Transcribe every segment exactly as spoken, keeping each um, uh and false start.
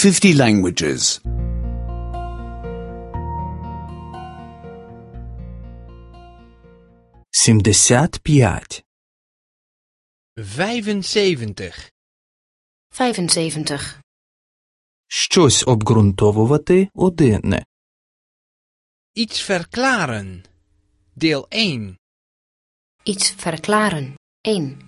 fifty languages. сімдесят п'ять. vijfenzeventig. vijfenzeventig. Щось обґрунтовувати одине. Iets verklaren. Deel één. Iets verklaren. één.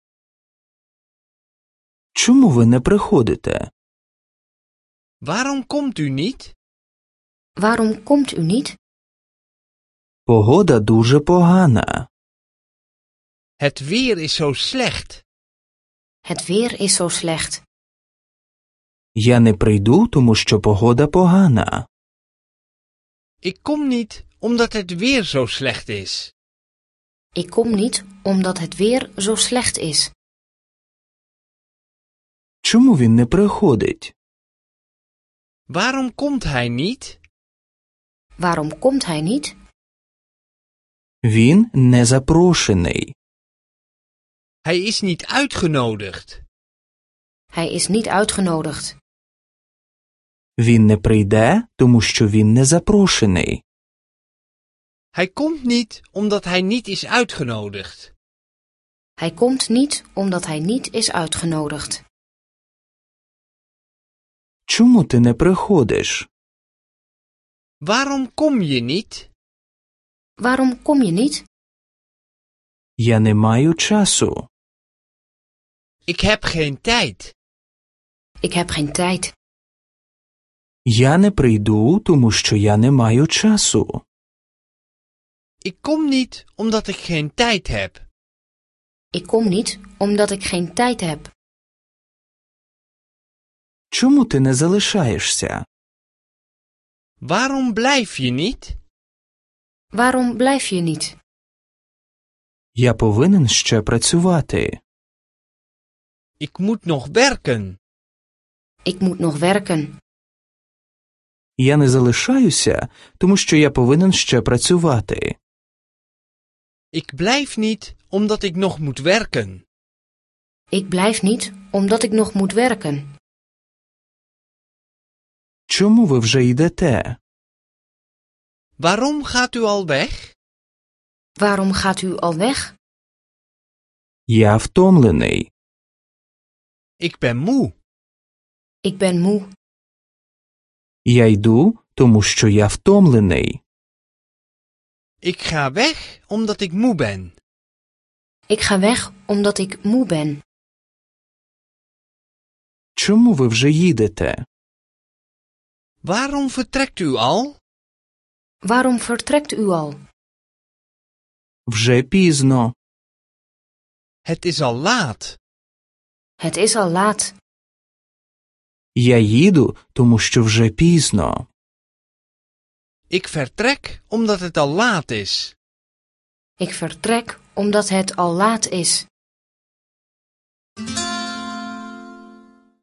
Чому ви не приходите? Waarom komt u niet? Waarom komt u niet? Погода дуже погана. Het weer is zo slecht. Het weer is zo slecht. Я не прийду, тому що погода погана. Ik kom niet omdat het weer zo slecht is. Ik kom niet omdat het weer zo slecht is. Чому він не приходить? Waarom komt hij niet? Waarom komt hij niet? Він не запрошений. Hij is niet uitgenodigd. Hij is niet uitgenodigd. Він не прийде, тому що він не запрошений. Hij komt niet omdat hij niet is uitgenodigd. Hij komt niet omdat hij niet is uitgenodigd. Чому ти не приходиш? Waarom kom je niet? Waarom kom je niet? Я не маю часу. Ik heb geen tijd. Ik heb geen tijd. Я не прийду, тому що я не маю часу. Ik kom niet omdat ik geen tijd heb. Ik kom niet omdat ik geen tijd heb. Чому ти не залишаєшся? Waarom blijf je niet? Waarom blijf je niet? Я повинен ще працювати. Ik moet nog werken. Ik moet nog werken. Я не залишаюся, тому що я повинен ще працювати. Ik blijf niet omdat ik nog moet werken. Ik blijf niet omdat ik nog moet werken. Чому ви вже йдете? Waarom gaat u al weg? Waarom gaat u al weg? Я втомлений. Ik ben moe. Ik ben moe. Я йду, тому що я втомлений. Ik ga weg omdat ik moe ben. Ik ga weg omdat ik moe ben. Чому ви вже їдете? Waarom vertrekt u al? Waarom vertrekt u al? Вже пізно. Het is al laat. Het is al laat. Я їду, тому що вже пізно. Ik vertrek omdat het al laat is. Ik vertrek omdat het al laat is.